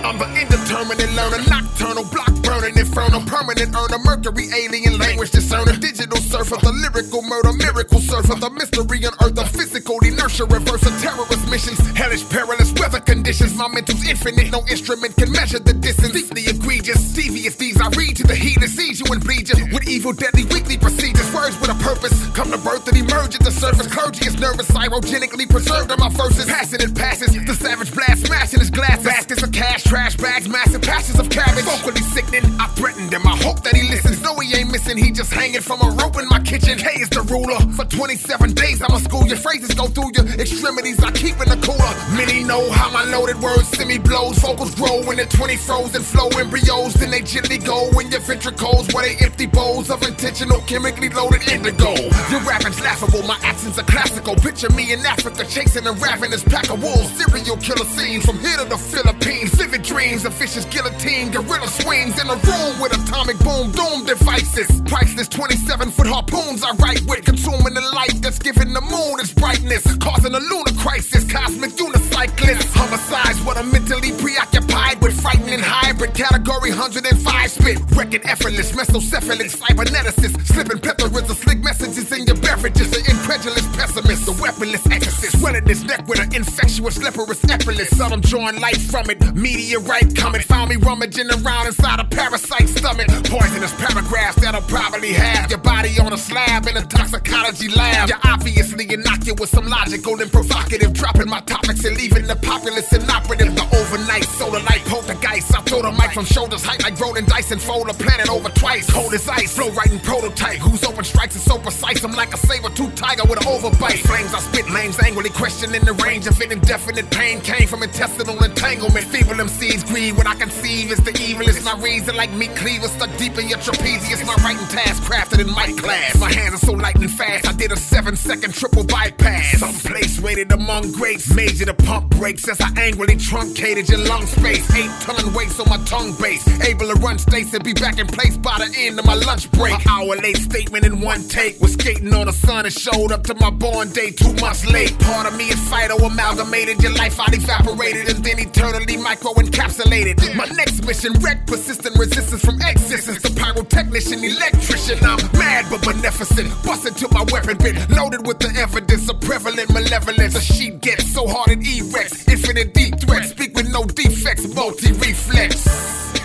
I'm the indeterminate learner, nocturnal, block burning, infernal, permanent earner, mercury, alien language discerner, digital surfer, the lyrical murder, miracle surfer, the mystery unearthed, the physical inertia reverser, terrorist missions, hellish, perilous weather conditions. My mental's infinite, no instrument can measure the distance. Deeply egregious, devious deeds I read to the heathen, seize you and bleed you with evil, deadly, weekly procedures. Words with a purpose come to birth and emerge at the surface. Clergy is nervous, cyrogenically preserved in my verses. Passing it passes, the savage blast smashing his glasses. Baskets of cash, trash bags, massive patches of cabbage. Vocally sickening, I threatened him. I hope that he listens. No, he ain't missing. He just hanging from a rope in my kitchen. K is the ruler. For 27 days, I'ma school your phrases, go through your extremities. I keep in the cooler. Many know how my loaded words send me blows. Vocals grow when the 20 frozen flow embryos. Then they gently go in your ventricles where they empty bowls of intentional chemically loaded indigo. Your rapping's laughable, my accents are classical. Picture me in Africa chasing a ravenous pack of wolves. Serial killer scenes from here to the Philippines. Vivid dreams of vicious guillotine, gorilla swings in a room with atomic boom doom devices. Priceless 27-foot harpoons I write with, consuming the light that's giving the moon its brightness, causing a lunar crisis, cosmic unicyclist. Homicides what I'm mentally preoccupied with, frightening hybrid category 105 spit, wrecking effortless, mesocephalic cyberneticist, slipping plethora of slick messages in your beverages. The incredulous pessimist, the weaponless exorcist, swelling his neck with an infectious leprous epilus. Some drawing life from it, meteorite coming, found me rummaging around inside a parasite stomach. Poisonous paragraphs that'll probably have your body on a slab in a toxicology lab. You're obviously innocuous, I'm logical and provocative, dropping my topics and leaving the populace inoperative. The overnight solar light poltergeist, I throw the mic from shoulders height like rolling dice and fold a planet over twice. Cold as ice, flow writing prototype, whose open strikes is so precise. I'm like a saber-tooth tiger with an overbite. Flames I spit, lames angrily questioning the range of it. Indefinite pain came from intestinal entanglement. Feeble MCs greed what I conceive is the evilest. My reason like meat cleavers stuck deep in your trapezius. My writing task crafted in mic class. My hands are so light and fast, I did a 7-second triple bypass. Someplace rated among greats, major the pump brakes as I angrily truncated your lung space. 8-ton weights on my tongue base, able to run states and be back in place by the end of my lunch break. An hour late statement in one take, was skating on the sun and showed up to my born day 2 months late. Part of me is Fido amalgamated, your life out evaporated and then eternally micro-encapsulated. My next mission, wreck persistent resistance from existence. The pyrotechnician, electrician, I'm mad but beneficent. Busted till my weapon bit, loaded with the evidence of prevalent malevolence. A sheet gets so hard it erects, infinite deep threats, speak with no defects, multi-reflex.